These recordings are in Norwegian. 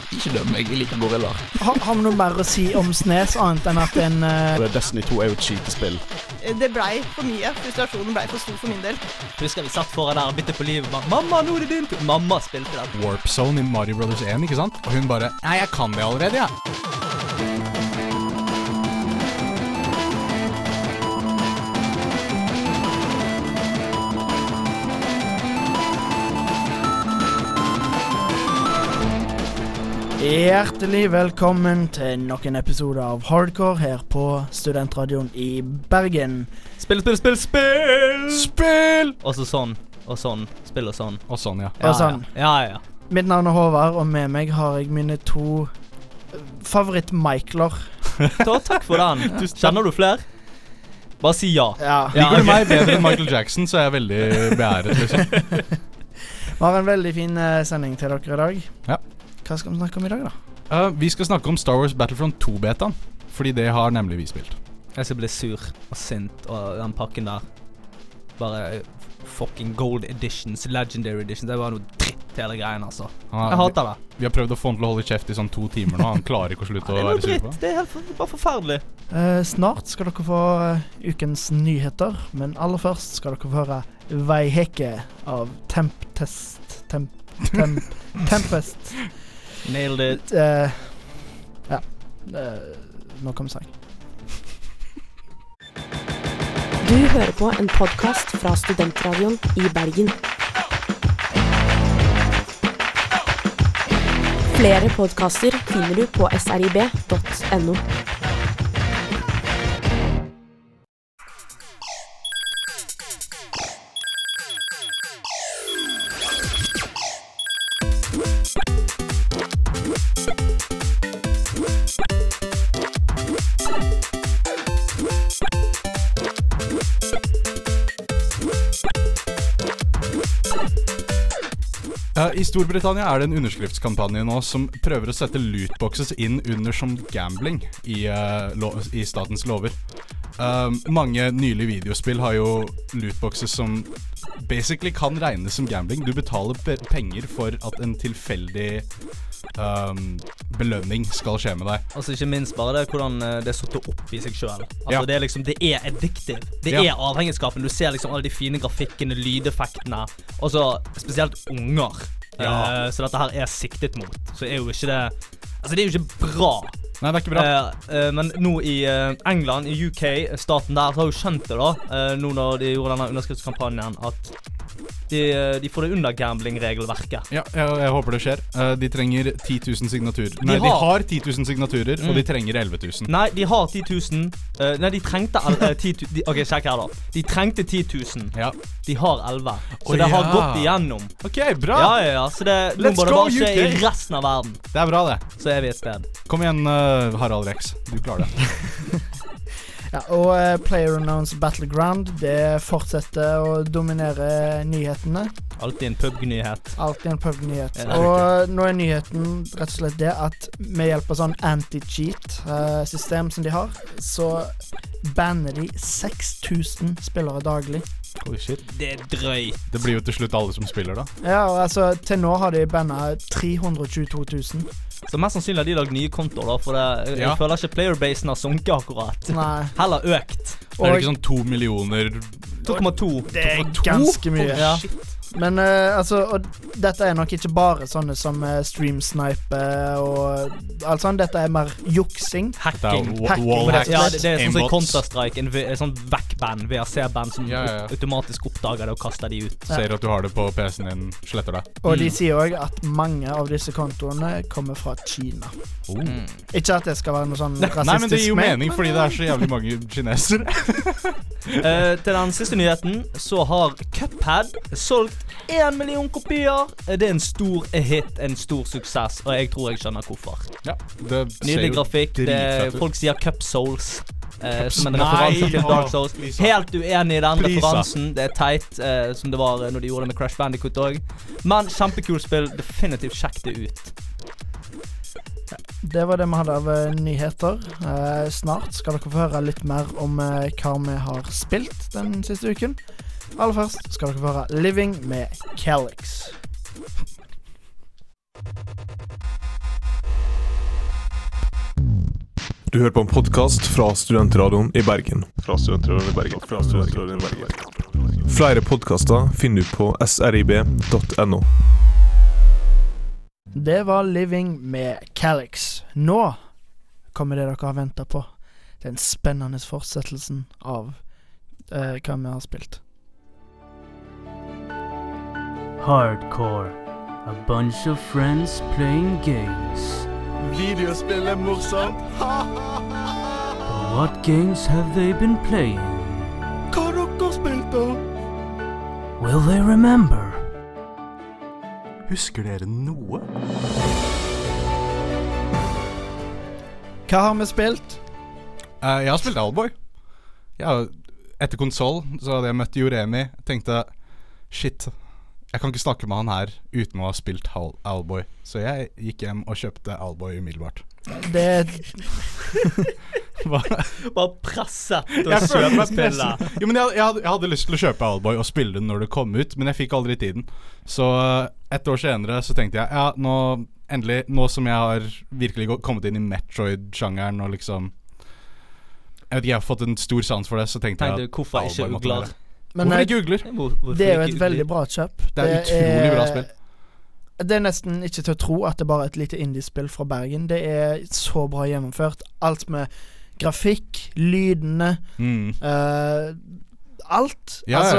Ikke døm meg, jeg liker gorillaer. Har vi noe mer å si om SNES annet enn at en Destiny 2 jo et skytespill. Det blei for mye. Frustrasjonen blei for stor for min del. Husker vi satt foran der og bytte på livet. Mamma, nå det din tur. Mamma spilte den. Warp Zone i Mario Brothers 1, ikke sant? Og hun bare, nei, jeg kan det allerede, ja. Hjertelig velkommen til nok en episode av Hardcore her på Studentradioen i Bergen. Spill! Spill! Og så sånn, og sånn. Spill og sånn. Og sånn, ja. Og sånn. Ja. Mitt navn er Håvard, og med meg har jeg mine to favoritt-Michaeler. Takk for den. Kjenner du flere? Bare si ja. Liker du meg bedre enn Michael Jackson, så er jeg veldig beæret, liksom. Vi har en veldig fin sending til dere i dag. Ja. Hva skal vi snakke om i dag, da? Vi skal snakke om Star Wars Battlefront 2-betaen, fordi det har nemlig vi spilt. Jeg skal bli sur og sint, og den pakken der bare fucking gold editions, legendary editions. Det var noe dritt hele greien, altså. Jeg hater det. Vi har prøvd å få han til å holde kjeft i sånn 2 timer nå. Han klarer ikke å slutte å være sur på. Det er bare forferdelig. Snart skal dere få ukens nyheter, men aller først skal dere få høre Veiheke av Tempest. Nailed it. Nå kommer sang. Du hører på en podcast fra Studentradioen i Bergen. Flere podcaster finner du på srib.no. I Storbritannia er det en underskriftskampanje nå som prøver å sette lootboxes inn under som gambling i statens lover. Mange nylige videospill har jo lootboxes som basically kan regnes som gambling. Du betaler penger for at en tilfeldig belønning skal skje med deg. Altså ikke minst bare det hvordan det er satt opp i seg selv. Altså Ja. det er liksom, det er addictive. Det Ja. er avhengighetsskapen. Du ser liksom alle de fine grafikkene, lydeffektene, og så spesielt unger. Ja. Så dette her er siktet mot. Så er jo ikke det, altså det er jo ikke bra. Nei, det er ikke bra. Men nå i England, i UK, staten der, så har jo skjønt det da, nå når de gjorde denne underskriftskampanjen, at de får det under gambling-regelverket. Ja, jeg håper det skjer. De trenger 10 000 signaturer. Nei, de har 10 000 signaturer, og de trenger 11 000. Nei, de har 10 000. Nei, de trengte 10 000. Ok, sjekk her da. De trengte 10 000. Ja. De har 11. Så det har gått igjennom. Ok, bra. Ja. Så det, nå Let's må det go, bare skje i UK. resten av verden. Det er bra, det. Så er vi et sted. Kom igjen, Harald Rex. Du klarer det. Ja, og PlayerUnknown's Battleground, det fortsetter å dominere nyhetene. Alltid en pubg-nyhet. Alltid en pub-nyhet. Ja, Og nå er nyheten rett og slett det at med hjelp av sånn anti-cheat-system som de har, så banner de 6000 spillere daglig. Holy shit. Det er drøyt. Det blir jo til slutt alle som spiller da. Ja, og altså til nå har de bannet 322 000. Så mest sannsynlig har de lagd nye kontoer da, for jeg Ja. føler ikke playerbasen har sunket akkurat. Nei. Heller økt. Er det ikke sånn 2 millioner? 2,2. Det er ganske mye. Ja. Men altså, og dette er nok ikke bare sånne som streamsnipe og alt sånt. Dette er mer juksing. Hacking. Wall hacks. Ja, det er sånn som i Aimbots. Counter-Strike, en sånn VAC-band, VRC-band som Ja. automatisk oppdager det og kaster de ut. Ser at du har det på PC-en din, sletter det. Og de sier også at mange av disse kontoene kommer fra Kina. Ikke at det skal være noe sånn rasistisk. Nei, men det gir jo men- mening, fordi det er så jævlig mange kinesere. Til den siste nyheten så har Cuphead solgt 1 million kopier. Det er en stor hit, en stor suksess, og jeg tror jeg skjønner hvorfor. Ja, det ser Nydelig jo grafikk. dritfett ut. Folk sier Cup Souls som en Nei, referanse til Dark Souls. Lisa. Helt uenig i den Lisa. referansen. Det er teit, som det var når de gjorde det med Crash Bandicoot også. Men kjempekult spill. Definitivt sjekk det ut. Det var det vi hadde av nyheter. Snart skal dere få høre litt mer om hva vi har spilt den siste uken. Aller først skal dere få høre Living med Calyx. Du hører på en podcast fra Studentradioen i Bergen. Flere podcaster finner du på srib.no. Det var Living med Calyx. Nå kommer det dere har ventet på. Den spennende fortsettelsen av hva vi har spilt. Hardcore. A bunch of friends playing games. Videospill morsomt. But what games have they been playing? Hva har dere spilt da? Will they remember? Husker dere noe? Hva har vi spilt? Jeg har spilt Owlboy. Etter konsol så hadde jeg møtt Joremi. Tenkte, shit, jeg kan ikke snakke med han her uten å ha spilt Owlboy. Så jeg gikk hjem og kjøpte Owlboy umiddelbart. Det Bare presset og kjøpe spillet. Jo, men jeg hadde lyst til å kjøpe Owlboy og spille den når det kom ut, men jeg fikk aldri tiden. Så et år senere så tenkte jeg, ja, nå som jeg har virkelig kommet inn i Metroid-sjangeren og liksom jeg har fått en stor sans for det, så tenkte jeg at hvorfor ikke ugler? Men hvorfor ikke ugler? Det er jo et veldig bra kjøp. Det er utrolig bra spill. Det er nesten ikke til å tro at det bare er et lite indie-spill fra Bergen. Det er så bra gjennomført. Alt med grafikk, lydene, alt.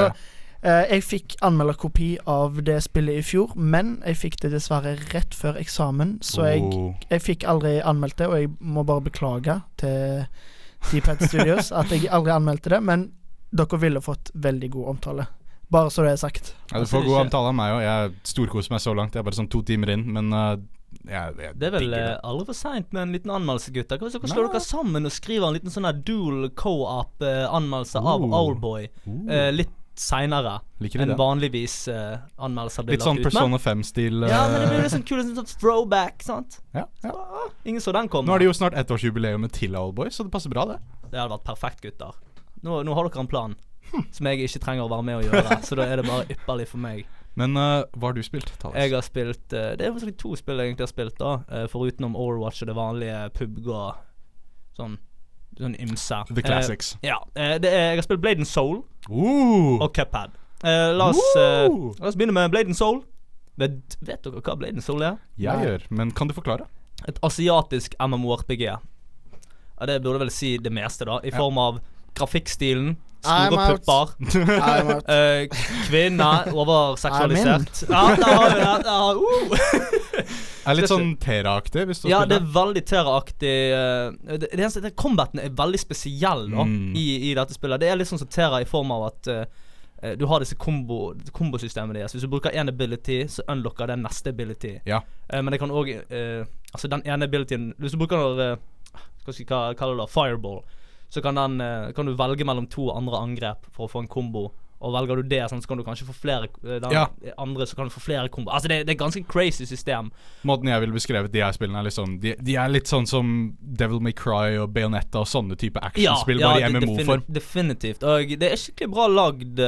Jeg fikk anmelderkopi av det spillet i fjor, men jeg fikk det dessverre rett før eksamen, så jeg fikk aldri anmeldt det, og jeg må bare beklage til T-Pad Studios at jeg aldri anmeldte det, men dere ville fått veldig god omtale. Bare så det er sagt. Ja, du får god omtale av meg også. Jeg storkoser meg så langt. Jeg er bare sånn 2 timer inn, men jeg det er vel aldri for sent med en liten anmeldelse, gutter. Hvis dere slår dere sammen og skriver en liten sånn her dual co-op anmeldelse av Owlboy litt senere enn vanligvis anmeldelser blir litt sånn Persona 5-stil. Ja, men det blir litt sånn kul, sånn throwback, sant? Ja. Ingen så den kommer. Nå er det jo snart 1-årsjubileumet til Owlboy, så det passer bra det. Det hadde vært perfekt, gutter. Nå har dere en plan som jeg ikke trenger å være med å gjøre, så da er det bare ypperlig for meg. Men hva har du spilt, Thales? Jeg har spilt det er faktisk 2 spill jeg egentlig har spilt da, foruten om Overwatch og det vanlige PUBG og sånn ymse. The Classics. Jeg har spilt Blade & Soul og Cuphead. La oss begynne med Blade & Soul. Vet dere hva Blade & Soul er? Jeg gjør, men kan du forklare? Et asiatisk MMORPG. Det burde vel si det meste da, i form av grafikkstilen, store pupper, kvinner, overseksualisert. Ja, der har vi det. Er litt sånn Tera-aktig hvis du ja, det er veldig Tera-aktig. Combaten er veldig spesiell da, i dette spillet. Det er litt sånn som Tera i form av at du har disse kombosystemene deres. Hvis du bruker en ability, så unlocker den neste ability. Men det kan også altså den ene abilityen, hvis du bruker hva kaller det, Fireball, så kan du velge mellom 2 andre angrep for å få en kombo. Og velger du det, sånn, så kan du kanskje få flere andre, så kan du få flere kombo. Altså det er et ganske crazy system. Måten jeg ville beskrevet de her spillene er liksom, de er litt sånn som Devil May Cry og Bayonetta og sånne type actionspill, bare i MMO-form. Definitivt. Og det er skikkelig bra lagd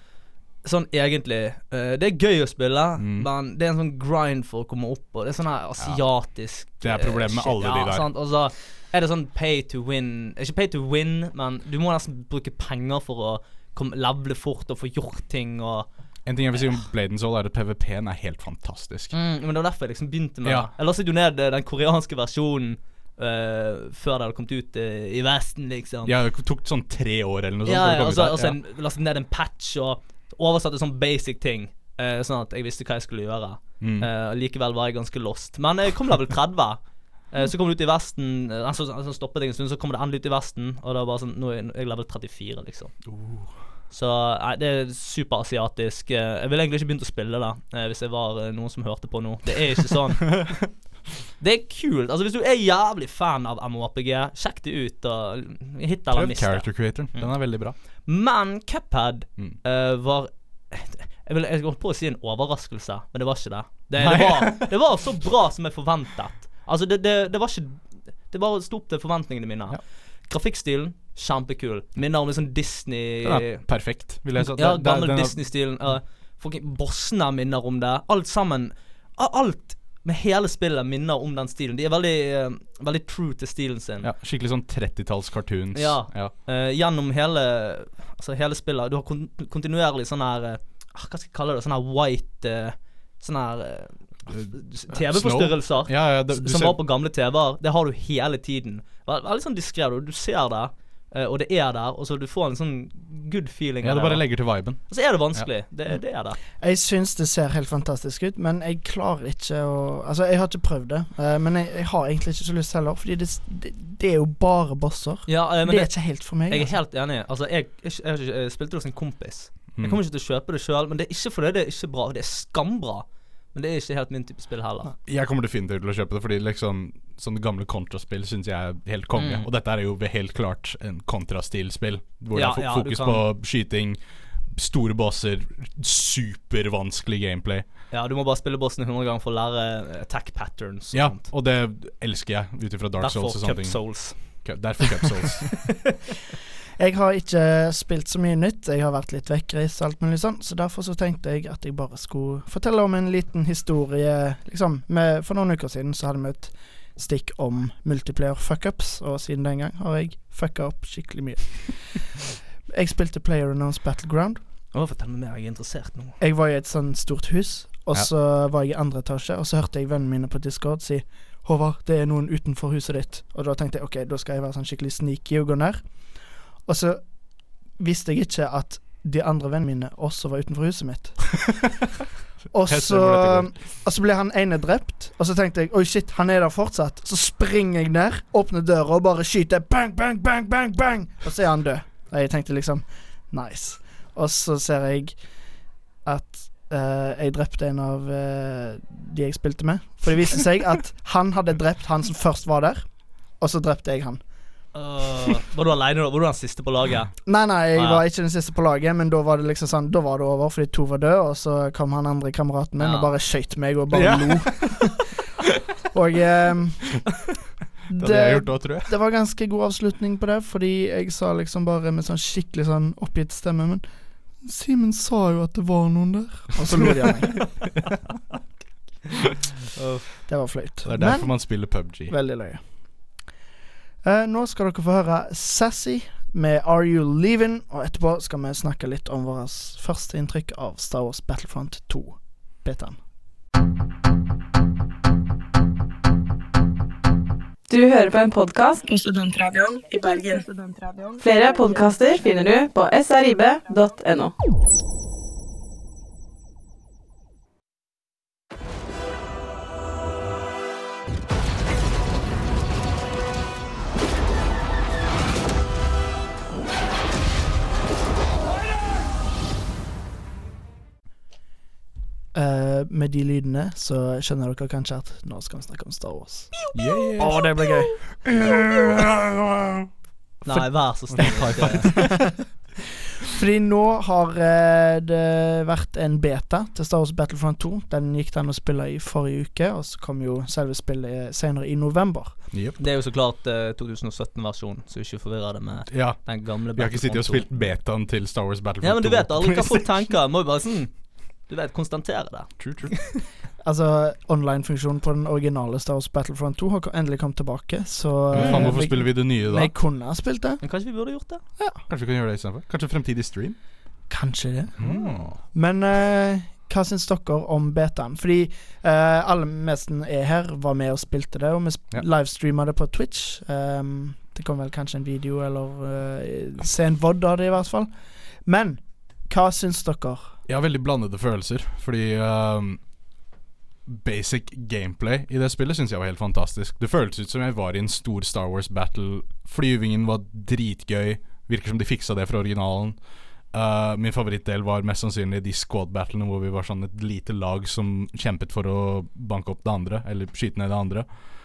sånn egentlig. Det er gøy å spille, men det er en sånn grind for å komme opp, og det er sånn her asiatisk det er problemet med alle de der. Sant? Og så er det sånn pay to win. Ikke pay to win, men du må nesten bruke penger for å levele fort og få gjort ting. Og en ting jeg vil si om Blade & Soul er at PvP-en er helt fantastisk. Men det var derfor jeg liksom begynte med det. Jeg lastet jo ned den koreanske versjonen før det hadde kommet ut i Vesten, liksom. Ja, det tok sånn 3 år eller noe sånt. Og så lastet ned en patch og oversatte sånn basic ting, sånn at jeg visste hva jeg skulle gjøre. Likevel var jeg ganske lost. Men jeg kom level 30. Så kom det ut i Vesten, så stoppet jeg en stund, så kom det endelig ut i Vesten, og det var bare sånn, nå er jeg level 34 liksom. Så det er superasiatisk. Jeg ville egentlig ikke begynt å spille det hvis jeg var noen som hørte på nå. Det er ikke sånn. Det er kult. Altså hvis du er jævlig fan av MMORPG, sjekk det ut og hit eller miste. Prøv Character Creator, den er veldig bra. Men Cuphead var jeg holdt på å si en overraskelse, men det var ikke det. Det var så bra som jeg forventet. Altså det var ikke, det bare sto opp til forventningene mine. Grafikkstilen, kjempekul. Minner om en sånn Disney. Perfekt, vil jeg si. Gammel Disney-stilen. Bossene minner om det. Alt sammen. Alt Men hele spillet minner om den stilen. De veldig true til stilen sin. Ja, skikkelig sånn 30-talls cartoons. Ja. Gjennom hele spillet. Du har kontinuerlig sånn her hva skal jeg kalle det? Sånn her white sånn her TV-forstyrrelser som var på gamle TV-er. Det har du hele tiden. Veldig sånn diskret. Du ser det, og det der, og så du får en sånn good feeling. Ja, det bare legger til viben. Og så det vanskelig. Det det. Jeg synes det ser helt fantastisk ut, men jeg klarer ikke å... Altså, jeg har ikke prøvd det, men jeg har egentlig ikke så lyst heller, fordi det er jo bare bosser. Ja, men det er ikke helt for meg. Jeg er helt enig. Altså, jeg spilte det hos en kompis. Jeg kommer ikke til å kjøpe det selv, men det er ikke fordi det er ikke bra. Det er skambra. Men det er ikke helt min type spill heller. Jeg kommer definitivt til å kjøpe det, fordi liksom sånne gamle kontraspill synes jeg er helt konge. Og dette er jo helt klart en kontrastilspill, hvor det er fokus på skyting, store bosser, supervanskelig gameplay. Ja, du må bare spille bossene 100 ganger for å lære attack patterns. Ja, og det elsker jeg utifra Dark Souls og sånne ting. Derfor Cup Souls. Jeg har ikke spilt så mye nytt. Jeg har vært litt vekkreist og alt mulig sånn, så derfor så tenkte jeg at jeg bare skulle fortelle om en liten historie. Liksom, for noen uker siden så hadde vi et stikk om multiplayer fuck-ups, og siden den gang har jeg fucka opp skikkelig mye. Jeg spilte PlayerUnknown's Battleground. Fortell meg mer, jeg er interessert nå. Jeg var i et sånn stort hus, og så var jeg i andre etasje, og så hørte jeg vennene mine på Discord si «Håvard, det er noen utenfor huset ditt». Og da tenkte jeg, ok, da skal jeg være sånn skikkelig sneaky og gå ned. Og så visste jeg ikke at de andre vennene mine også var utenfor huset mitt. Og så ble han ene drept. Og så tenkte jeg, oi shit, han er der fortsatt. Så springer jeg ned, åpner døra og bare skyter. Bang, bang, bang, bang, bang. Og så er han død. Og jeg tenkte liksom, nice. Og så ser jeg at jeg drepte en av de jeg spilte med. For det viste seg at han hadde drept han som først var der. Og så drepte jeg han. Var du alene da? Var du den siste på laget? Nei, jeg var ikke den siste på laget. Men da var det liksom sånn, da var det over, fordi 2 var døde. Og så kom han andre kameraten min og bare skjøt meg og bare lo. Og det var ganske god avslutning på det, fordi jeg sa liksom bare med sånn skikkelig sånn oppgitt stemme, men Simen sa jo at det var noen der. Og så lo de av meg. Det var fløyt. Det er derfor man spiller PUBG. Veldig løye. Nå skal dere få høre Sassy med Are You Leaving, og etterpå skal vi snakke litt om vårt første inntrykk av Star Wars Battlefront 2 betaen. Du hører på en podcast På Studentradioen i Bergen. Flere podcaster finner du på srib.no. Med de lydene så skjønner dere kanskje at nå skal vi snakke om Star Wars. Det blir gøy. Nei, vær så snill. Fordi nå har det vært en beta til Star Wars Battlefront 2. Den gikk den å spille i forrige uke, og så kom jo selve spillet senere i november. Det er jo så klart 2017-versjonen, så ikke forvirrer det med den gamle Battlefront 2. Vi har ikke sittet og spilt betaen til Star Wars Battlefront 2. Ja, men du vet aldri hva folk tenker. Må jo bare sånn, du vet, konstatere det. True. Altså, online-funksjonen på den originale Star Wars Battlefront 2 har endelig kommet tilbake, så hvorfor spiller vi det nye da? Jeg kunne ha spilt det. Men kanskje vi burde gjort det? Ja. Kanskje vi kan gjøre det i stedet for? Kanskje fremtidig stream? Kanskje det. Men hva synes dere om betaen? Fordi alle mesten er her, var med og spilte det, og vi livestreamet det på Twitch. Det kom vel kanskje en video, eller se en VOD av det i hvert fall. Men hva synes dere? Jeg har veldig blandede følelser, fordi basic gameplay i det spillet synes jeg var helt fantastisk. Det føltes ut som jeg var i en stor Star Wars battle. Flyvingen var dritgøy. Virker som de fiksa det fra originalen. Min favorittdel var mest sannsynlig de squad-battlene hvor vi var sånn et lite lag som kjempet for å banke opp det andre, eller skyte ned det andre.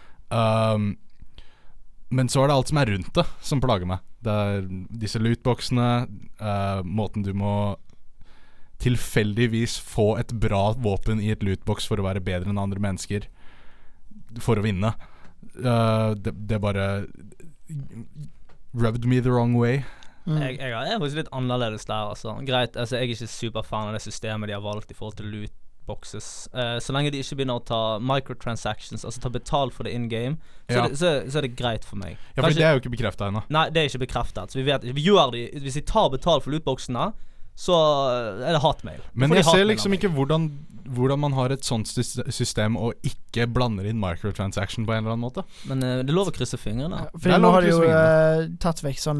Men så er det alt som er rundt det som plager meg. Det er disse lootboxene, måten du må tilfeldigvis få et bra våpen i et lootbox for å være bedre enn andre mennesker for å vinne. Det bare rubbed me the wrong way. Jeg er faktisk litt annerledes der, altså. Greit, altså jeg er ikke superfan av det systemet de har valgt i forhold til loot lootboxes. Så lenge de ikke begynner å ta microtransactions, altså ta betalt for det in-game, så er det greit for meg. Ja, for det er jo ikke bekreftet ennå. Nei, det er ikke bekreftet. Så vi gjør det. Hvis de tar betalt for lootboxene, så er det hatmail. Men jeg ser liksom ikke hvordan man har et sånt system og ikke blander inn microtransaction på en eller annen måte. Men det er lov å krysse fingrene. For nå har de jo tatt vekk sånn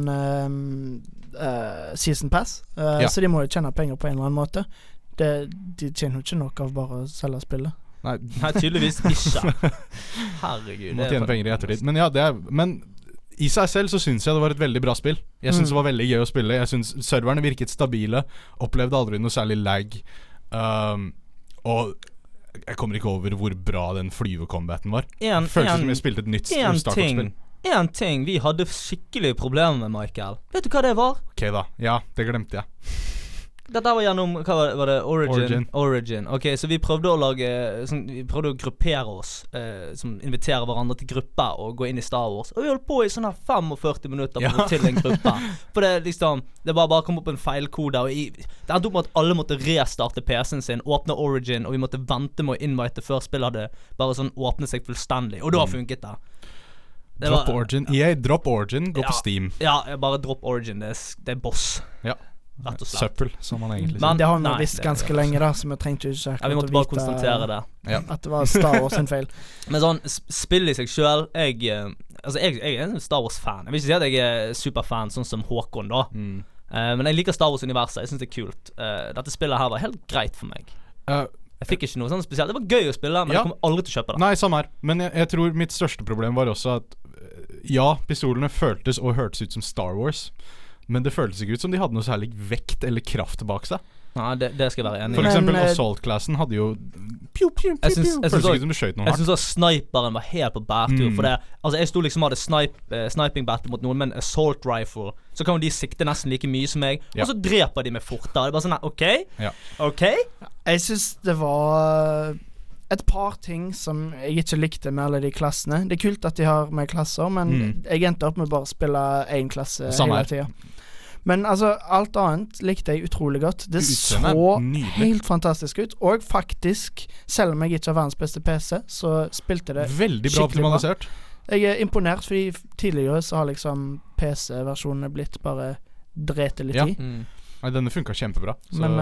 season pass, så de må jo tjene penger på en eller annen måte. De tjener jo ikke nok av bare å selge spillet. Nei, tydeligvis ikke. Herregud. Må tjene penger i ettertid. Men men i seg selv så synes jeg det var et veldig bra spill. Jeg synes det var veldig gøy å spille. Jeg synes serverne virket stabile. Opplevde aldri noe særlig lag. Og jeg kommer ikke over hvor bra den flyvecombaten var. Føltes som jeg spilte et nytt Star-spill. En ting vi hadde skikkelig problemer med, Michael. Vet du hva det var? Ok da, ja, det glemte jeg. Dette var gjennom, hva var det? Origin. Ok, så vi prøvde å lage vi prøvde å gruppere oss, som inviterer hverandre til grupper og gå inn i Star Wars. Og vi holdt på i sånn her 45 minutter for å til en gruppe. For det liksom, det bare kom opp en feilkode, og det endte opp med at alle måtte restarte PC-en sin, åpne Origin, og vi måtte vente med å invite før spillet hadde bare sånn åpnet seg fullstendig. Og da funket det. Drop Origin. Drop Origin, gå på Steam. Ja, bare drop Origin, det er boss. Ja. Rett og slett. Søppel, som man egentlig sier. Det har vi visst ganske lenge da, så vi trengte jo ikke vi måtte bare konstatere det. At det var Star Wars sin feil. Men sånn, spill i seg selv, jeg er en Star Wars-fan. Jeg vil ikke si at jeg er superfan, sånn som Håkon da. Men jeg liker Star Wars-universet, jeg synes det er kult. Dette spillet her var helt greit for meg. Jeg fikk ikke noe sånn spesielt. Det var gøy å spille, men jeg kommer aldri til å kjøpe det. Nei, samme her. Men jeg tror mitt største problem var også at pistolene føltes og hørtes ut som Star Wars, men det føltes ikke ut som de hadde noe særlig vekt eller kraft bak seg. Nei, det skal jeg være enig i. For eksempel Assault-klassen hadde jo føltes ikke som du skjøt noe hardt. Jeg synes at sniperen var helt på bærtur. For det, altså jeg sto liksom og hadde sniping battle mot noen med en assault rifle, så kan de sikte nesten like mye som meg, og så dreper de meg fortere. Det er bare sånn, ok? Jeg synes det var et par ting som jeg ikke likte med alle de klassene. Det er kult at de har med klasser, men jeg endte opp med bare å spille en klasse hele tiden. Men altså, alt annet likte jeg utrolig godt. Det så helt fantastisk ut. Og faktisk, selv om jeg ikke har verdens beste PC, så spilte det veldig bra optimalisert. Jeg er imponert, fordi tidligere så har liksom PC-versjonene blitt bare drete litt i. Nei, denne funket kjempebra. Men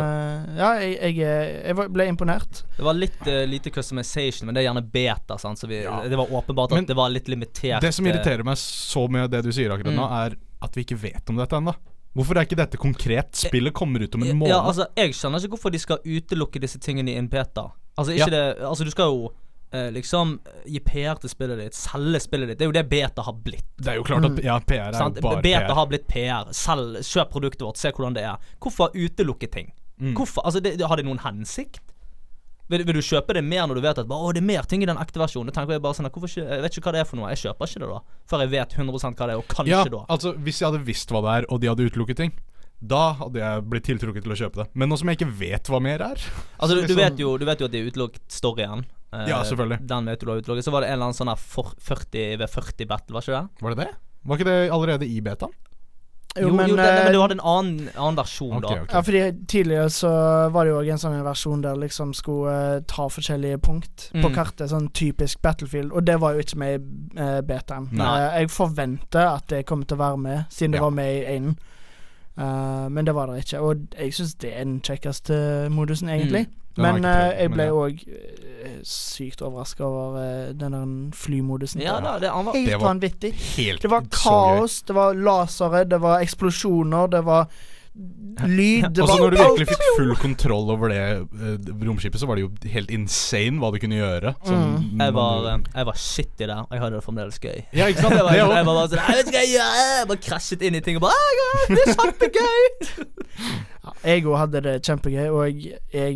jeg ble imponert. Det var litt lite customization, men det er gjerne beta, sant? Så det var åpenbart at det var litt limitert. Det som irriterer meg så med det du sier akkurat nå, er at vi ikke vet om dette ennå. Hvorfor er ikke dette konkret? Spillet kommer ut om en måned. Ja, altså, jeg skjønner ikke hvorfor de skal utelukke disse tingene i en beta. Altså, du skal jo liksom gi PR til spillet ditt, selge spillet ditt. Det er jo det beta har blitt. Det er jo klart at PR er jo bare beta PR. Har blitt PR. Kjøp produktet vårt, se hvordan det er. Hvorfor utelukke ting? Hvorfor? Altså, har det noen hensikt? Vil du kjøpe det mer når du vet at det er mer ting i den ekte versjonen? Da tenker jeg bare sånn, jeg vet ikke hva det er for noe. Jeg kjøper ikke det da, for jeg vet 100% hva det er, og kanskje da. Ja, altså, hvis jeg hadde visst hva det er, og de hadde utelukket ting, da hadde jeg blitt tiltrukket til å kjøpe det. Men nå som jeg ikke vet hva mer er altså, du vet jo at de er utelukket storyen. Ja, selvfølgelig. Den vet du har utelukket. Så var det en eller annen sånn her 40v40 battle, var ikke det? Var det det? Var ikke det allerede i betaen? Jo, men du hadde en annen versjon da. Ja, fordi tidligere så var det jo også en sånn versjon der liksom skulle ta forskjellige punkt på kartet, sånn typisk Battlefield, og det var jo ikke med i betaen. Jeg forventer at det kommer til å være med, siden det var med i en. Men det var det ikke, og jeg synes det er den kjekkeste modusen egentlig. Men jeg ble også sykt overrasket over den flymodusen. Ja, det var helt vanvittig. Det var kaos, det var lasere, det var eksplosjoner, det var lyd. Og så når du virkelig fikk full kontroll over det romskipet, så var det jo helt insane hva du kunne gjøre. Jeg var shitty der, og jeg hadde det fremdeles gøy. Ja, ikke sant? Jeg var bare sånn, jeg vet ikke hva jeg gjør. Jeg bare krasjet inn i ting og bare, det er kjempegøy. Jeg også hadde det kjempegøy, og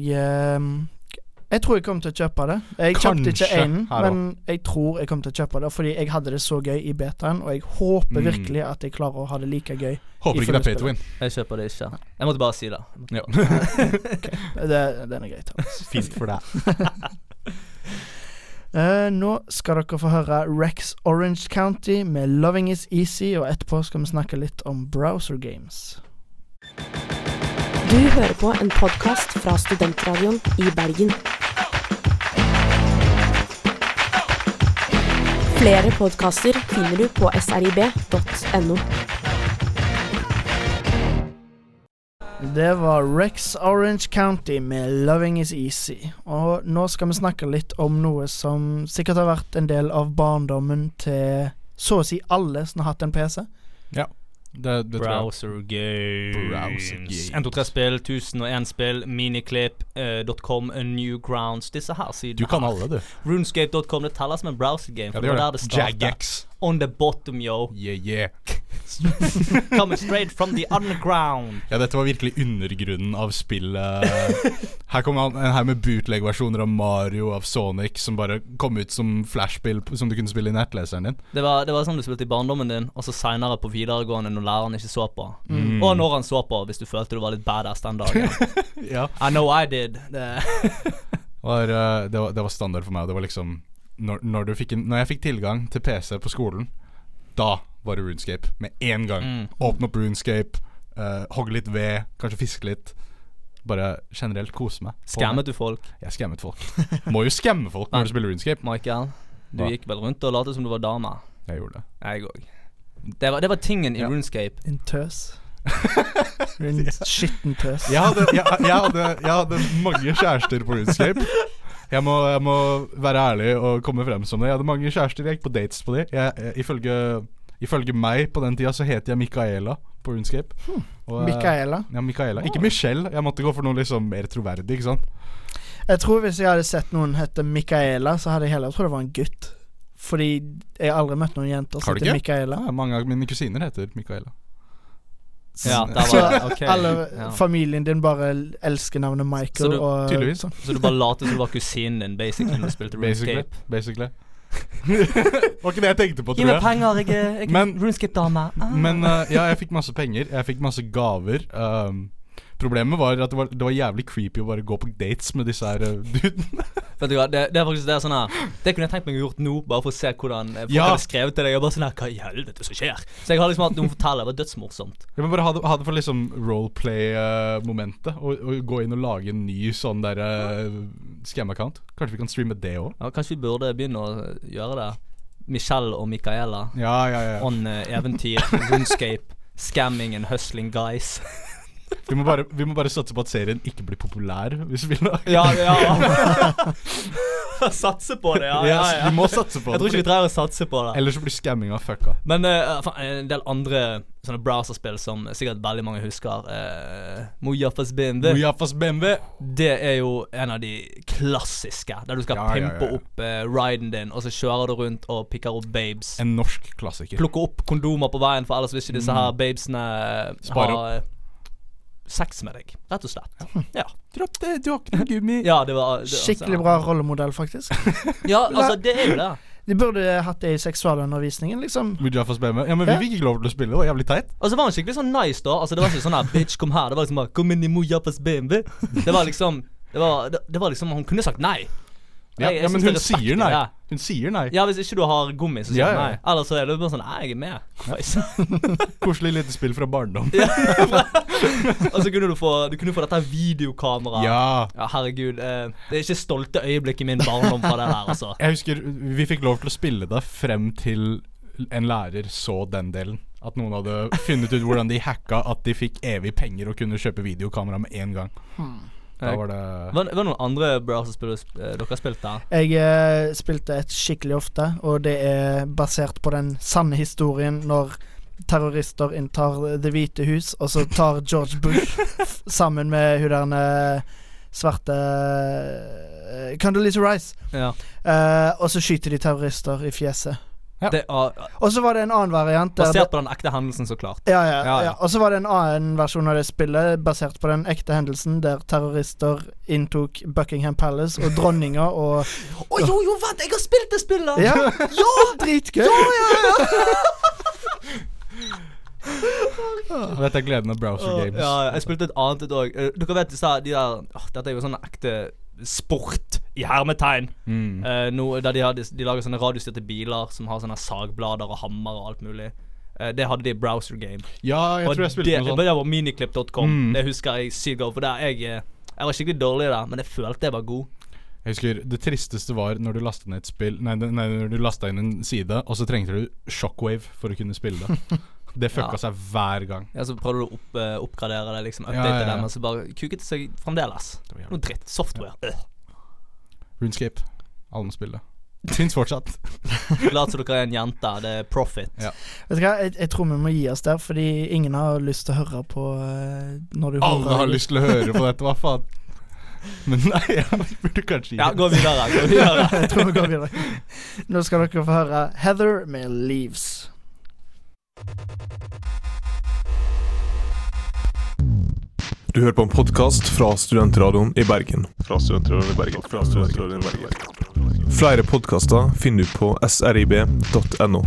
jeg tror jeg kommer til å kjøpe det. Jeg kjøpte ikke en, men jeg tror jeg kommer til å kjøpe det, fordi jeg hadde det så gøy i betaen, og jeg håper virkelig at jeg klarer å ha det like gøy. Håper ikke det er pay to win. Jeg kjøper det ikke. Jeg måtte bare si det. Den er greit. Fint for deg. Nå skal dere få høre Rex Orange County med Loving Is Easy, og etterpå skal vi snakke litt om browser games. Du hører på en podcast fra Studentradioen i Bergen. Flere podcaster finner du på srib.no. Det var Rex Orange County med Loving is Easy. Og nå skal vi snakke litt om noe som sikkert har vært en del av barndommen til så å si alle som har hatt en PC. Ja, det Browser games. 123-spill, 1001-spill, miniclip.com, Newgrounds. Disse her sidene. Du kan alle, du. RuneScape.com, det teller som en browser game. Ja, det gjør det. Jagex. On the bottom, yo. Yeah. Coming straight from the underground. Ja, dette var virkelig undergrunnen av spillet. Her kom han her med bootleg-versjoner av Mario, av Sonic, som bare kom ut som flashspill som du kunne spille i nettleseren din. Det var sånn du spilte i barndommen din, og så senere på videregående når læreren ikke så på. Og når han så på, hvis du følte du var litt badass den dagen. Ja. I know I did. Det var standard for meg. Det var liksom når jeg fikk tilgang til PC på skolen, da var det RuneScape med en gang. Åpne opp RuneScape, hogge litt ved, kanskje fiske litt. Bare generelt kose meg. Skammet du folk? Jeg skammet folk. Må jo skamme folk når du spiller RuneScape. Michael, du gikk vel rundt og late som du var dame? Jeg gjorde det. Jeg også. Det var tingen i RuneScape. En tøs. En skitten tøs. Jeg hadde mange kjærester på RuneScape. Jeg må være ærlig og komme frem som det. Jeg hadde mange kjærester, jeg gikk på dates på det. Ifølge meg på den tida så heter jeg Michaela på RuneScape. Michaela? Ja, Michaela. Ikke Michelle. Jeg måtte gå for noe liksom mer troverdig, ikke sant? Jeg tror hvis jeg hadde sett noen hette Michaela, så hadde jeg heller trodd det var en gutt. Fordi jeg har aldri møtt noen jenter som heter Michaela. Ja, mange av mine kusiner heter Michaela. Ja, så alle familien din bare elsker navnet Michael. Tydeligvis. Så du bare later som du var kusinen din, basically, når du spilte RuneScape. Basically. Var ikke det jeg tenkte på, tror jeg. Gi meg penger, jeg er RuneScape-dame. Men ja, jeg fikk masse penger. Jeg fikk masse gaver. Problemet var at det var jævlig creepy å bare gå på dates med disse her dudene. Vet du hva, det er faktisk det sånn her. Det kunne jeg tenkt meg å gjort nå, bare for å se hvordan folk hadde skrevet til deg. Og bare sånn her, hva i helvete som skjer? Så jeg har liksom hatt noen forteller, det var dødsmorsomt. Jeg må bare ha det for liksom roleplay-momentet, og gå inn og lage en ny sånn der scam-account. Kanskje vi kan streame det også? Ja, kanskje vi burde begynne å gjøre det. Michelle og Michaela. Ja. On eventyr, RuneScape, scamming and hustling guys. Vi må bare satse på at serien ikke blir populær hvis vi vil. Ja. Satse på det, ja. Vi må satse på det. Jeg tror ikke vi trenger å satse på det. Ellers så blir skamminga fucka. Men en del andre sånne browserspill som sikkert veldig mange husker, Mojafas BMW. Det er jo en av de klassiske, der du skal pimpe opp riden din, og så kjører du rundt og pikker opp babes. En norsk klassiker. Plukker opp kondomer på veien, for ellers vil ikke disse her babesene ha sex med deg, rett og slett. Ja. Dropp det, du har ikke noe gummi. Ja, det var skikkelig bra rollemodell, faktisk. Ja, altså, det er jo det. De burde hatt det i seksualundervisningen, liksom. Mujafas BMW. Ja, men vi fikk ikke lov til å spille, det var jævlig teit. Og så var han skikkelig sånn nice da. Altså, det var ikke sånn her, bitch, kom her. Det var liksom bare, kom inn i Mujafas BMW. Det var liksom, han kunne sagt nei. Ja, men hun sier nei. Hun sier nei. Ja, hvis ikke du har gummi, så sier nei. Ellers så er det bare sånn, jeg er med. Koselig lite spill fra barndom. Og så kunne du få dette videokamera. Ja, herregud, det er ikke stolte øyeblikk i min barndom fra det der, altså. Jeg husker, vi fikk lov til å spille det frem til en lærer så den delen. At noen hadde funnet ut hvordan de hacka at de fikk evig penger og kunne kjøpe videokamera med en gang. Da var det noen andre browserspill dere har spilt der? Jeg spilte et skikkelig ofte, og det er basert på den sanne historien når terrorister inntar Det hvite hus, og så tar George Bush sammen med hun der svarte Condoleezza Rice. Ja. Og så skyter de terrorister i fjeset. Ja. Og så var det en annen variant basert på den ekte hendelsen, så klart. Ja. Og så var det en annen versjon av det spillet basert på den ekte hendelsen, der terrorister inntok Buckingham Palace og dronninga og jo, vent, jeg har spilt det spillet! Ja, dritgøy! Dette er gleden av browser games. Ja, jeg spilte et annet også. Dere vet de der dette er jo sånn ekte sport i hermetegn. Der de lager sånne radiostyrte biler som har sånne sagblader og hammer og alt mulig. Det hadde de i browser game. Ja, jeg tror jeg spilte noe sånt. Det var miniclip.com. Det husker jeg sykt godt, for jeg var skikkelig dårlig der, men jeg følte jeg var god. Jeg husker det tristeste var når du lastet ned et spill når du lastet inn en side, og så trengte du Shockwave for å kunne spille det. Det fucka seg hver gang. Ja, så prøvde du å oppgradere det, liksom update det, men så bare kuket det seg fremdeles. Noe dritt, software. RuneScape, alle må spille. Finns fortsatt. Glad så dere en jente, det profit. Vet du hva, jeg tror vi må gi oss der, fordi ingen har lyst til å høre på når du alle har lyst til å høre på dette, hva faen? Men nei, jeg burde kanskje gi gå videre. Jeg tror vi går videre. Nå skal dere få høre Heather med Leaves. Du hører på en podcast fra Studentradioen i Bergen. Flere podcaster finner du på srib.no.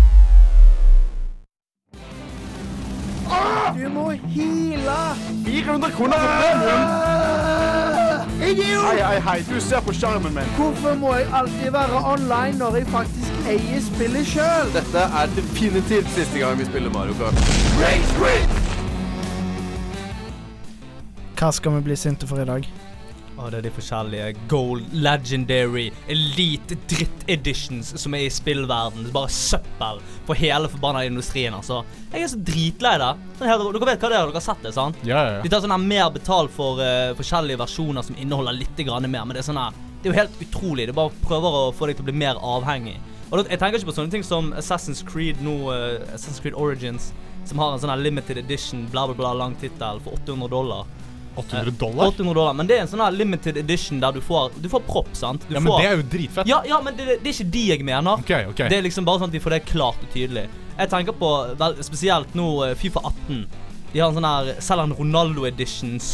Du må heale 400 kroner for premium! Idiot! Hei, du ser på skjermen min. Hvorfor må jeg alltid være online når jeg faktisk eier spillet selv? Dette definitivt siste gang vi spiller Mario Kart. Rage Quit! Hva skal vi bli sinte for i dag? Det de forskjellige Gold, Legendary, Elite, Dritt Editions som i spillverden. Bare søppel for hele forbannet industrien, altså. Jeg så dritlei det. Dere vet hva det dere har sett det, sant? Ja. De tar sånn her mer betalt for forskjellige versjoner som inneholder litt grann mer, men det sånn her, det jo helt utrolig. Det bare prøver å få deg til å bli mer avhengig. Og jeg tenker ikke på sånne ting som Assassin's Creed nå, Assassin's Creed Origins, som har en sånn her limited edition, bla bla bla, lang titel for $800. $800, men det en sånn her limited edition der du får prop, sant? Men det jo dritfett. Ja, men det ikke de jeg mener. Okay. Det liksom bare sånn at vi får det klart og tydelig. Jeg tenker på, spesielt nå, FIFA 18. De har en sånn her, selv en Ronaldo editions,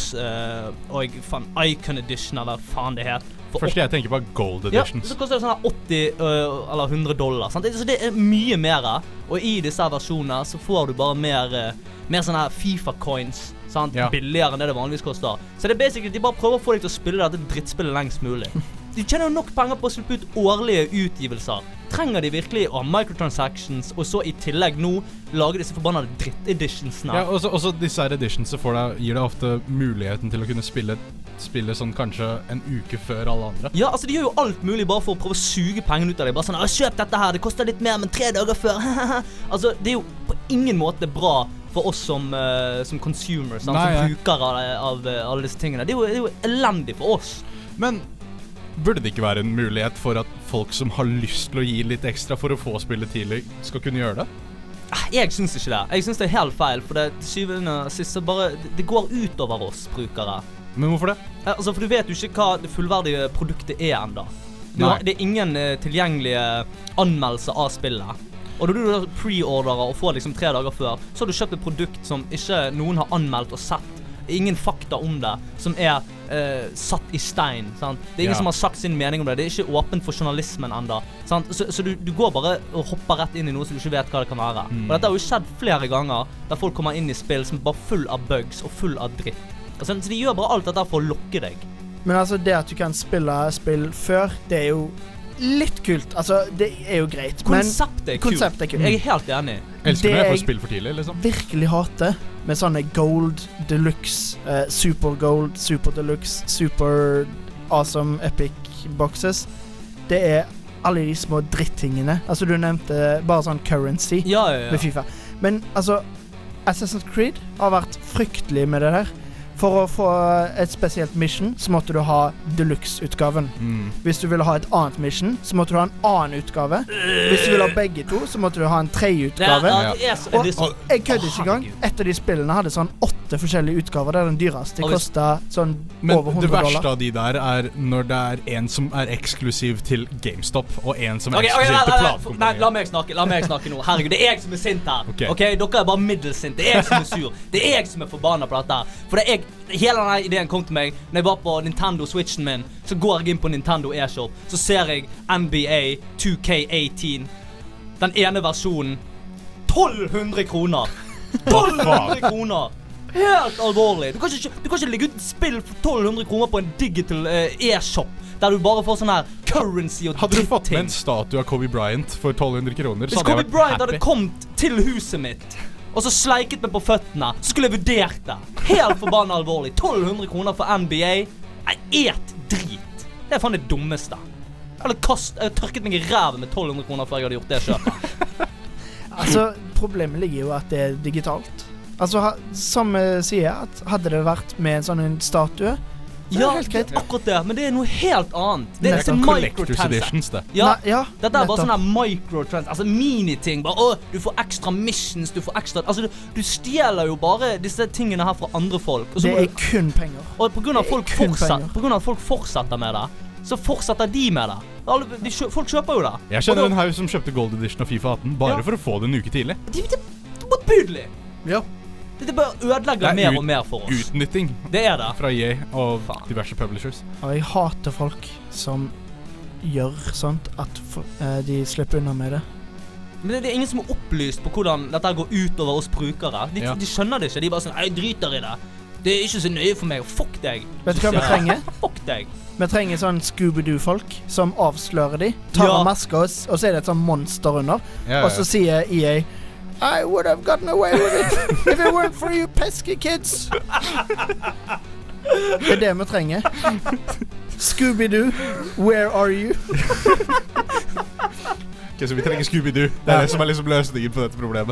og Icon edition, eller faen det het. Første jeg tenker på Gold editions. Ja, så koster det sånn her $80 eller $100, sant? Så det mye mer, og i disse her versjonene så får du bare mer sånne her FIFA-coins, sant? Billigere enn det vanligvis koster. Så det basically, de bare prøver å få deg til å spille dette drittspillet lengst mulig. De tjener jo nok penger på å slippe ut årlige utgivelser. Trenger de virkelig å ha microtransactions, og så i tillegg nå lage disse forbannede dritt-editionsene? Ja, og så disse her editions gir deg ofte muligheten til å kunne spille sånn kanskje en uke før alle andre. Ja, altså de gjør jo alt mulig bare for å prøve å suge pengene ut av deg. Bare sånn, kjøp dette her, det koster litt mer, men 3 dager før. Altså, det jo på ingen måte bra for oss som consumers, som brukere av alle disse tingene. Det er jo elendig for oss. Men burde det ikke være en mulighet for at folk som har lyst til å gi litt ekstra for å få spille tidlig, skal kunne gjøre det? Jeg synes ikke det. Jeg synes det helt feil, for det til syvende og sist så bare, det går ut over oss brukere. Men hvorfor det? Altså, for du vet jo ikke hva det fullverdige produktet enda. Det ingen tilgjengelige anmeldelser av spillet. Og når du pre-orderer og får liksom 3 dager før, så har du kjøpt et produkt som ikke noen har anmeldt og sett. Ingen fakta om det, som satt i stein, sant? Det ingen som har sagt sin mening om det. Det ikke åpent for journalismen enda, sant? Så du går bare og hopper rett inn i noe som du ikke vet hva det kan være. Og dette har jo skjedd flere ganger, der folk kommer inn i spill som er bare full av bugs og full av dritt. Altså, så de gjør bare alt dette for å lokke deg. Men altså, det at du kan spille spill før, det er jo litt kult. Altså, det er jo greit. Konseptet er kult. Jeg er helt enig. Elsker det for spill for tidlig, liksom. Virkelig hater med sånne Gold, Deluxe, Super Gold, Super Deluxe, Super Awesome Epic boxes. Det er alle de små drittingene. Altså, du nevnte bare sånn currency med FIFA. Men altså, Assassin's Creed har vært fryktelig med det der. For å få et spesielt mission, så måtte du ha Deluxe-utgaven. Hvis du ville ha et annet mission, så måtte du ha en annen utgave. Hvis du ville ha begge to, så måtte du ha en 3. utgave. Og jeg kødder ikke engang. Et av de spillene hadde sånn 8 forskjellige utgaver. Det er den dyreste. Det kostet sånn over $100. Men det verste av de der når det er en som er eksklusiv til GameStop, og en som er eksklusiv til platekompaniet. Nei, la meg snakke nå. Herregud, det er jeg som er sint her. Ok, dere er bare middelsint. Det er jeg som er sur. Det er jeg som er forbannet på dette her. For hele denne ideen kom til meg når jeg var på Nintendo Switchen min. Så går jeg inn på Nintendo eShop, så ser jeg NBA 2K18, den ene versjonen, 1200 kroner. 1200 kroner. Helt alvorlig. Du kan ikke legge ut et spill for 1200 kroner på en digital eShop, der du bare får sånn her currency og hadde du fått med en statue av Kobe Bryant for 1200 kroner, hvis Kobe Bryant hadde kommet til huset mitt og så sleiket meg på føttene, så skulle jeg vurdert det. Helt forbannet alvorlig. 1200 kroner for NBA. Et drit. Det er faen det dummeste. Jeg tørket meg i ræven med 1200 kroner før jeg hadde gjort det kjøpet. Altså, problemet ligger jo at det er digitalt. Altså, som jeg sier, at hadde det vært med en sånn statue, ja, akkurat det, men det er noe helt annet. Det er disse microtransactions. Ja, dette er bare sånne microtransactions, altså miniting. Bare, du får ekstra missions, du får ekstra... Altså, du stjeler jo bare disse tingene her fra andre folk. Det er kun penger. Og på grunn av at folk fortsetter med det, så fortsetter de med det. Folk kjøper jo det. Jeg kjenner en haug som kjøpte Gold Edition av FIFA 18 bare for å få det en uke tidlig. Det er motbydelig. Ja. Det bare ødelegger mer og mer for oss. Utnytting. Det er det. Fra EA og diverse publishers. Og jeg hater folk som gjør sånt at de slipper unna med det. Men det er ingen som er opplyst på hvordan dette går ut over oss brukere. De skjønner det ikke. De bare sånn, jeg driter i det. Det er ikke så nøye for meg. Fuck deg. Vet du hva vi trenger? Fuck deg. Vi trenger sånn Scooby-Doo-folk som avslører de, tar av masker, og så er det et sånn monster under. Og så sier EA, I would have gotten away with it if it weren't for you pesky kids. Det er det vi trenger. Scooby-Doo, where are you? Ok, så vi trenger Scooby-Doo. Det er det som er liksom løsningen på dette problemet.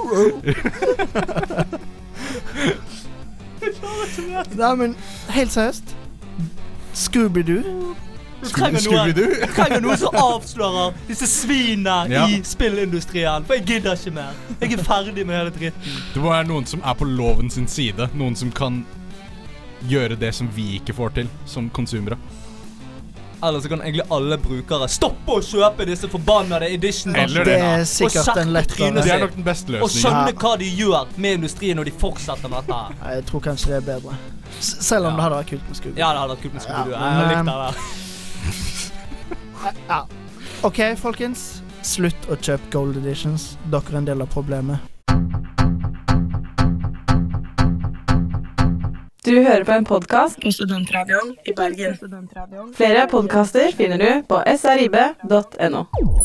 Nei, men helt seriøst, Scooby-Doo. Du trenger noe som avslører disse svinene i spillindustrien. For jeg gidder ikke mer. Jeg er ferdig med hele dritten. Det må være noen som er på loven sin side. Noen som kan gjøre det som vi ikke får til som konsumere. Eller så kan egentlig alle brukere stoppe å kjøpe disse forbannede editions. Det er sikkert en lettere. Det er nok den beste løsningen. Og skjønne hva de gjør med industrien når de fortsetter med dette. Jeg tror kanskje det er bedre. Selv om det hadde vært kult med Scooby. Ja, det hadde vært kult med Scooby. Jeg likte det. Ja. Ok, folkens. Slutt å kjøpe Gold Editions. Dere er en del av problemet. Du hører på en podcast På Studentradioen i Bergen. Flere podcaster finner du på srib.no.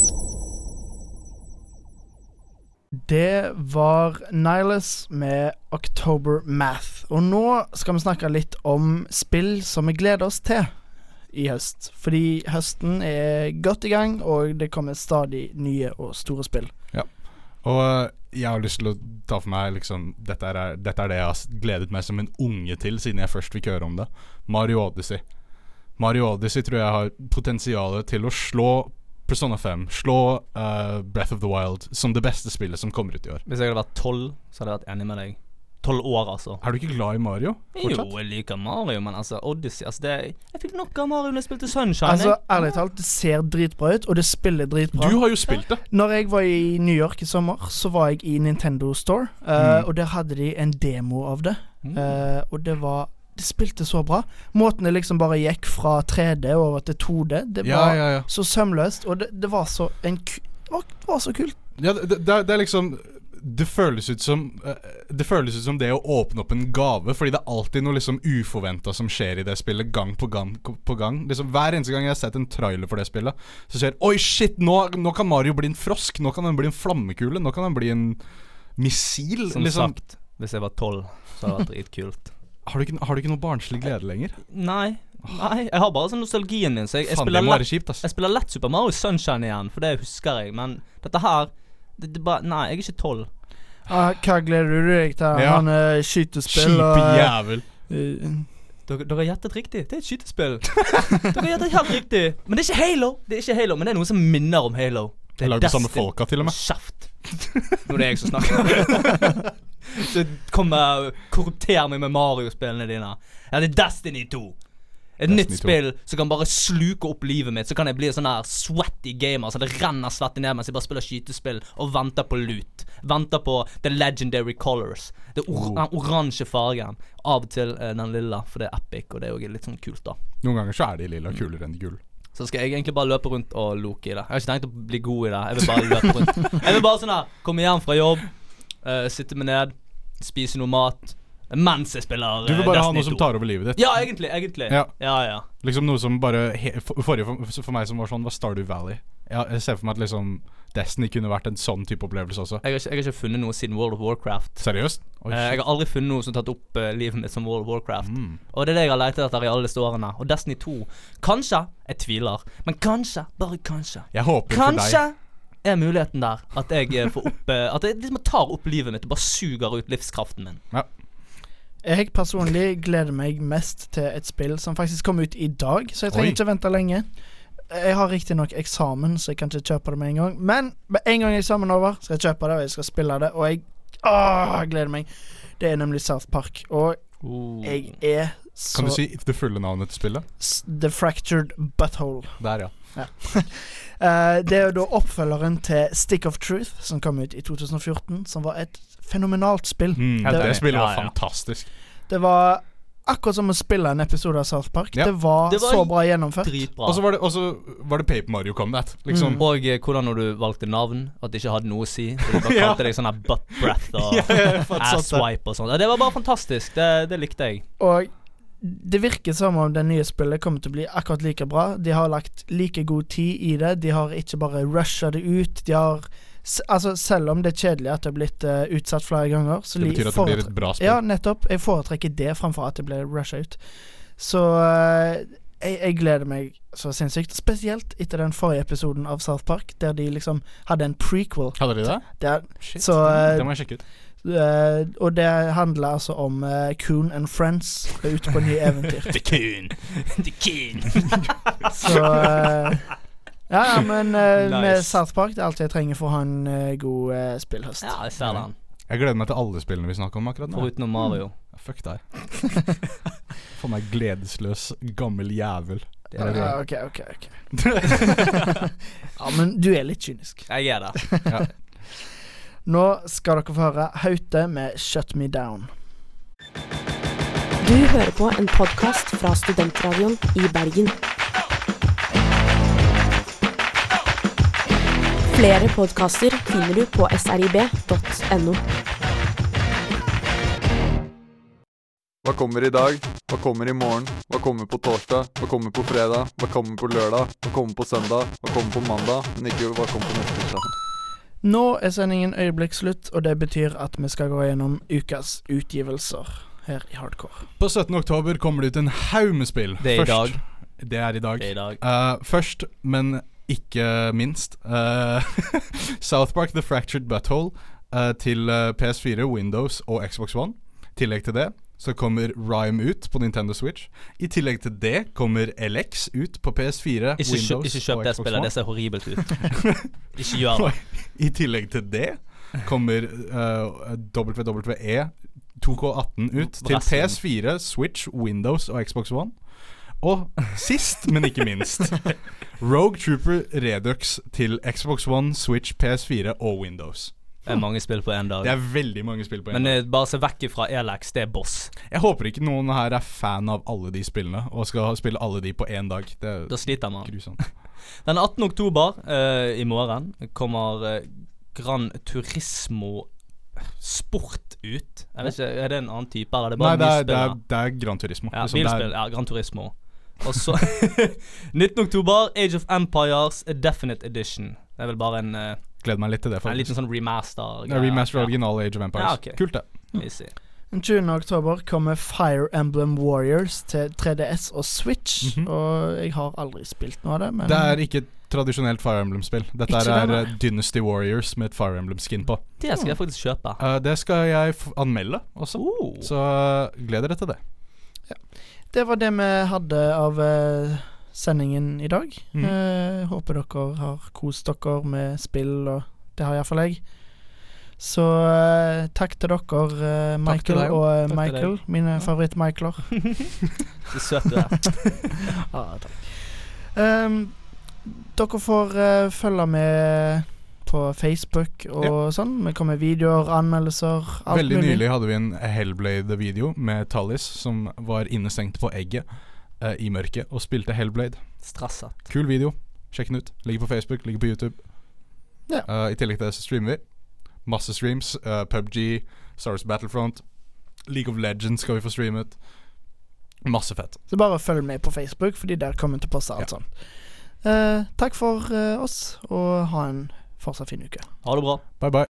Det var Nihilus med October Math. Og nå skal vi snakke litt om spill som vi gleder oss til i høst. Fordi høsten er godt i gang, og det kommer stadig nye og store spill. Ja. Og jeg har lyst til å ta for meg liksom, dette er det jeg har gledet meg som en unge til siden jeg først fikk høre om det. Mario Odyssey tror jeg har potensialet til å slå Persona 5, slå Breath of the Wild som det beste spillet som kommer ut i år. Hvis jeg hadde vært 12, så hadde jeg vært enig med deg. 12 år, altså. Er du ikke glad i Mario? Fortsatt? Jo, jeg liker Mario, men altså, Odyssey, altså jeg fikk nok av Mario når jeg spilte Sunshine. Altså, ærlig talt, det ser dritbra ut, og det spiller dritbra. Du har jo spilt det. Når jeg var i New York i sommer, så var jeg i Nintendo Store, og der hadde de en demo av det. Og det spilte så bra. Måten det liksom bare gikk fra 3D over til 2D, det var så sømløst, og det var så det var så kult. Ja, det er liksom det føles ut som det å åpne opp en gave, fordi det er alltid noe liksom uforventet som skjer i det spillet, gang på gang liksom, hver eneste gang jeg har sett en trailer for det spillet, så skjer oi shit, nå kan Mario bli en frosk, nå kan han bli en flammekule, nå kan han bli en missil som liksom. sagt, hvis jeg var 12 så hadde det vært dritkult. Har du ikke noe barnslig glede lenger? Nei, jeg har bare sånn nostalgien min, så jeg spiller lett Super Mario Sunshine igjen, for det husker jeg, men dette her nei, jeg er ikke 12. Hva gleder du deg til? Han skytespill Skipejævel. Dere har gjettet riktig. Det er et skytespill. Dere har gjettet helt riktig. Men det er ikke Halo. Men det er noe som minner om Halo. Det er laget samme folka til og med. Kjeft. Nå er det jeg som snakker. Så kommer korrupter meg med Mario-spillene dine. Ja, det er Destiny 2. Et nytt spill som kan bare sluke opp livet mitt. Så kan jeg bli sånn her sweaty gamer, så det renner svett ned mens jeg bare spiller skytespill og venter på loot. Venter på the legendary colors. Det oransje fargen. Av og til den lilla, for det er epic, og det er jo litt sånn kult da. Noen ganger så er de lilla kulere enn gull. Så skal jeg egentlig bare løpe rundt og loke i det. Jeg har ikke tenkt å bli god i det. Jeg vil bare løpe rundt. Jeg vil bare sånn her, komme hjem fra jobb, sitte meg ned, spise noe mat mens jeg spiller Du vil bare Destiny ha noe som tar over livet ditt. Ja, egentlig. Ja. Liksom noe som bare for meg som var sånn, var Stardew Valley. Ja, jeg ser for meg at liksom Destiny kunne vært en sånn type opplevelse også. Jeg har ikke funnet noe siden World of Warcraft. Seriøst? Jeg har aldri funnet noe som har tatt opp livet mitt som World of Warcraft. Og det er det jeg har lett etter i alle disse årene. Og Destiny 2, kanskje, jeg tviler, men kanskje, bare kanskje, jeg håper for deg. Kanskje er muligheten der at jeg får opp at jeg liksom tar opp livet mitt og bare suger ut livskraften min. Ja. Jeg personlig gleder meg mest til et spill som faktisk kom ut i dag, så jeg trenger ikke vente lenge. Jeg har riktig nok eksamen, så jeg kan ikke kjøpe det med en gang. Men med en gang eksamen er over, skal jeg kjøpe det, og jeg skal spille det. Og jeg gleder meg. Det er nemlig South Park. Og jeg er så... Kan du si det fulle navnet til spillet? The Fractured Butthole. Der, ja. Det er jo da oppfølgeren til Stick of Truth, som kom ut i 2014, som var et fenomenalt spill. Det spillet var fantastisk. Det var akkurat som å spille en episode av South Park. Det var så bra gjennomført. Dritbra. Og så var det Paper Mario Combat liksom. Og hvordan når du valgte navn, at det ikke hadde noe å si. Du bare kalte deg sånn her butt breath og ass swipe og sånt. Det var bare fantastisk. Det likte jeg. Og det virker som om det nye spillet kommer til å bli akkurat like bra. De har lagt like god tid i det. De har ikke bare rushet det ut. De har selv om det er kjedelig at det har blitt utsatt flere ganger, så det betyr at det blir et bra spill. Ja, nettopp. Jeg foretrekker det framfor at det blir rushet ut. Så jeg gleder meg så sinnssykt. Spesielt etter den forrige episoden av South Park, der de liksom hadde en prequel. Hadde de det? Shit, så, det må jeg sjekke ut. Og det handler altså om Coon and Friends ute på nye eventyr. The Coon. Så ja, men med South Park det er alt jeg trenger for å ha en god spillhøst. Ja, jeg ser den. Jeg gleder meg til alle spillene vi snakker om akkurat nå. Foruten Mario. Fuck deg. For meg gledesløs gammel jævel. Ok. Ja, men du er litt kynisk. Jeg er det. Ja. Nå skal dere få høre Haute med Shut Me Down. Du hører på en podcast fra Studentradioen i Bergen. Flere podcaster finner du på srib.no. Hva kommer i dag? Hva kommer i morgen? Hva kommer på torsdag? Hva kommer på fredag? Hva kommer på lørdag? Hva kommer på søndag? Hva kommer på mandag? Men ikke hva kommer på neste tirsdag. Nå er sendingen øyeblikkslutt, og det betyr at vi skal gå gjennom ukas utgivelser her i Hardcore. På 17. oktober kommer det ut en haug med spill. Det er i dag. Det er i dag. Det er i dag. Først, men ikke minst, South Park The Fractured Butthole til PS4, Windows og Xbox One. I tillegg til det så kommer Rime ut på Nintendo Switch. I tillegg til det kommer LX ut på PS4, Windows og Xbox One. Ikke kjøp det spillet, det ser horribelt ut. Ikke gjør det. I tillegg til det kommer WWE 2K18 ut til PS4, Switch, Windows og Xbox One. Og sist, men ikke minst, Rogue Trooper Redux til Xbox One, Switch, PS4 og Windows. Det er mange spill på en dag. Det er veldig mange spill på en dag. Men bare se vekk fra ELX, det er boss. Jeg håper ikke noen her er fan av alle de spillene og skal spille alle de på en dag. Da sliter man. Grusomt. Den 18. oktober i morgen kommer Gran Turismo Sport ut. Jeg vet ikke, er det en annen type? Eller er det bare Nei, det er Gran Turismo. Ja, bilspill, ja, Gran Turismo. Og så 19. oktober, Age of Empires A Definite Edition. Det er vel bare en gleder meg litt til det, faktisk. En liten sånn remaster. Remaster original Age of Empires. Ja, okay. Kult det. Den 20. oktober kommer Fire Emblem Warriors til 3DS og Switch. Og jeg har aldri spilt noe av det, men det er ikke et tradisjonelt Fire Emblem-spill. Dette er Dynasty Warriors med et Fire Emblem-skin på. Det skal jeg faktisk kjøpe. Det skal jeg anmelde også. Så gleder dere til det. Ja. Det var det vi hadde av sendingen i dag. Håper dere har kost dere med spill, og det har i hvert fall jeg. Så takk til dere, Michael og Michael, mine favoritt-Michaeler. Så søt du er. Ja, takk. Dere får følge med på Facebook og sånn. Vi kommer videoer, anmeldelser, alt veldig mulig. Nylig hadde vi en Hellblade-video med Tallis som var innestengt på egget i mørket og spilte Hellblade. Strasset. Kul video, sjekk den ut. Ligger på Facebook, ligger på YouTube. I tillegg til det så streamer vi. Masse streams, PUBG, Star Wars Battlefront, League of Legends skal vi få streamet. Masse fett. Så bare følg med på Facebook, fordi der kommer vi til å poste alt sånn. Takk for oss, og ha en fortsatt fin uke. Ha det bra. Bye bye.